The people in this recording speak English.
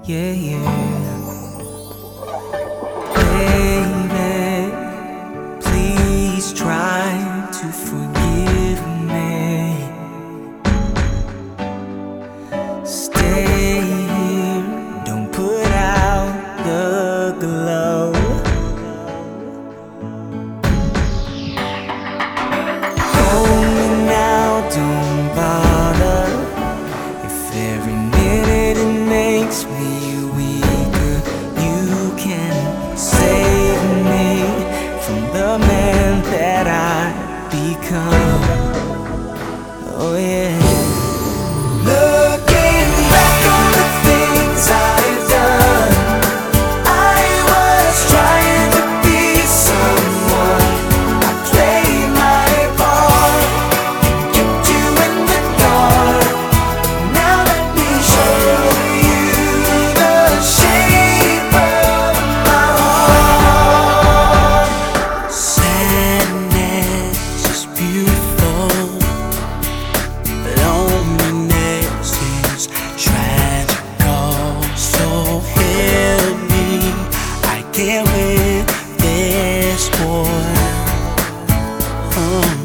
Yeah, yeah. Baby, please try to forgive me. Stay here, don't put out the glow. Hold me now, don't bother. If every minute it makes me weaker, you can save me from the man that I become. Oh yeah. Looking back on the things I've done, I was trying to be someone. I played my part, kept you in the dark. Now let me show you the shape of my heart. Sadness is beautiful, loneliness is tragical. So help me, I can't win this war.